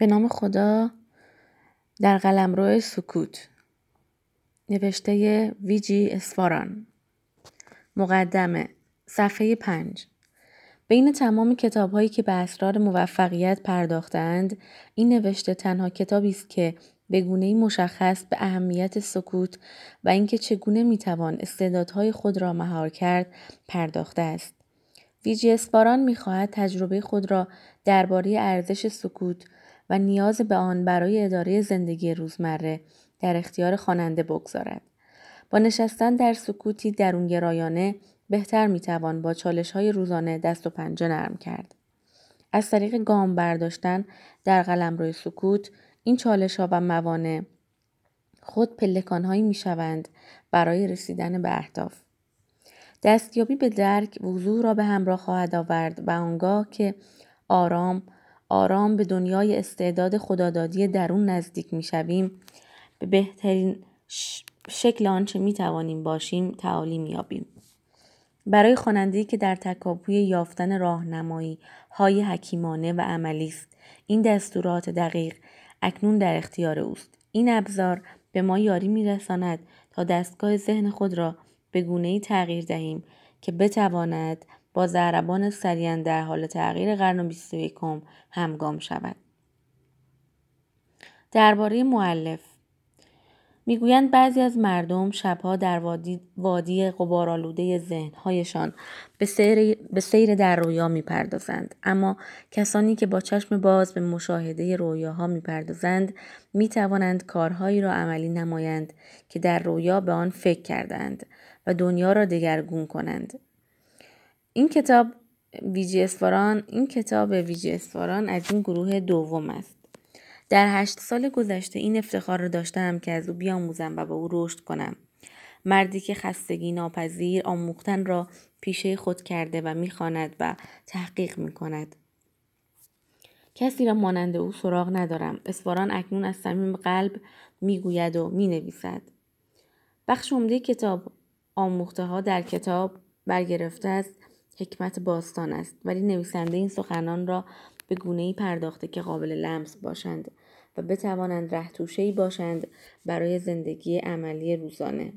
به نام خدا. در قلمرو سکوت، نوشته ویجی اسفاران. مقدمه، صفحه 5. بین تمام کتاب‌هایی که به اسرار موفقیت پرداختند، این نوشته تنها کتابی است که به گونه‌ای مشخص به اهمیت سکوت و اینکه چگونه میتوان استعدادهای خود را مهار کرد پرداخته است. ویجی اسفاران می‌خواهد تجربه خود را درباره ارزش سکوت و نیاز به آن برای اداره زندگی روزمره در اختیار خواننده بگذارد. با نشستن در سکوتی درونگرایانه بهتر میتوان با چالش‌های روزانه دست و پنجه نرم کرد. از طریق گام برداشتن در قلمرو سکوت، این چالش‌ها و موانع خود پلکان‌هایی میشوند برای رسیدن به اهداف. دستیابی به درک وضوح را به همراه خواهد آورد و آنگاه که آرام به دنیای استعداد خدادادی درون نزدیک میشویم، به بهترین شکل آنچه میتوانیم باشیم تعالی میابیم. برای خواننده‌ای که در تکاپوی یافتن راهنمایی های حکیمانه و عملی است، این دستورات دقیق اکنون در اختیار اوست. این ابزار به ما یاری میرساند تا دستگاه ذهن خود را به گونه‌ای تغییر دهیم که بتواند با ضربان سریعاً در حال تغییر قرن 21 همگام شود. درباره مؤلف میگویند بعضی از مردم شبها در وادی غبارآلوده ذهن‌هایشان به سیر در رویا میپردازند، اما کسانی که با چشم باز به مشاهده رویاها میپردازند میتوانند کارهایی را عملی نمایند که در رویا به آن فکر کردند و دنیا را دگرگون کنند. این کتاب ویجی اسفاران از این گروه دوم است. در 8 سال گذشته این افتخار را داشتم که از او بیاموزم و با او رشد کنم. مردی که خستگی ناپذیر آموختن را پیشه خود کرده و میخواند و تحقیق میکند. کسی را مانند او سراغ ندارم. اسفاران اکنون از صمیم قلب میگوید و مینویسد. بخش عمده کتاب آموخته ها در کتاب برگرفته از حکمت باستان است، ولی نویسنده این سخنان را به گونه‌ای پرداخته که قابل لمس باشند و بتوانند ره‌توشه‌ای باشند برای زندگی عملی روزانه.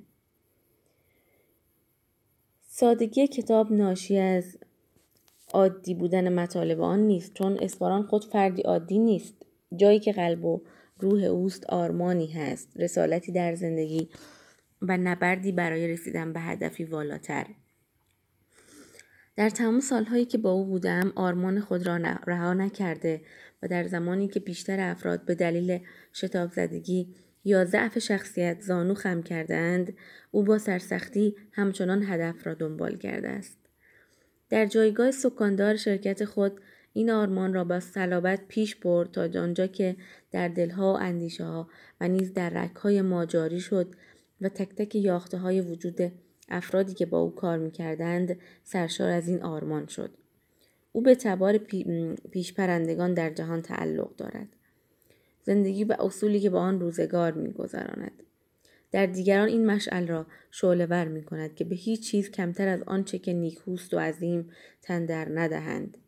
سادگی کتاب ناشی از عادی بودن مطالب آن نیست، چون اسفاران خود فردی عادی نیست. جایی که قلب و روح اوست آرمانی هست، رسالتی در زندگی و نبردی برای رسیدن به هدفی والاتر. در تمام سالهایی که با او بودم آرمان خود را رها نکرده و در زمانی که بیشتر افراد به دلیل شتاب زدگی یا ضعف شخصیت زانو خم کردند، او با سرسختی همچنان هدف را دنبال کرده است. در جایگاه سکاندار شرکت خود این آرمان را با صلابت پیش برد تا آنجا که در دلها و اندیشه ها و نیز در رگ‌های ما جاری شد و تک تک یاخته های وجود افرادی که با او کار می‌کردند سرشار از این آرمان شد. او به تبار پیشپرندگان در جهان تعلق دارد. زندگی به اصولی که با آن روزگار می‌گذراند. در دیگران این مشعل را شعله‌ور می‌کند که به هیچ چیز کمتر از آنچه که نیکوست و عظیم تن در ندهند.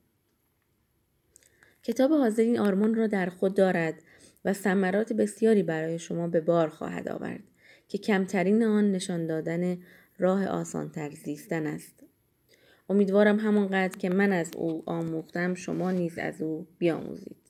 کتاب حاضر این آرمان را در خود دارد و ثمرات بسیاری برای شما به بار خواهد آورد که کمترین آن نشان دادن راه آسان‌تر زیستن است. امیدوارم همانقدر که من از او آموختم شما نیز از او بیاموزید.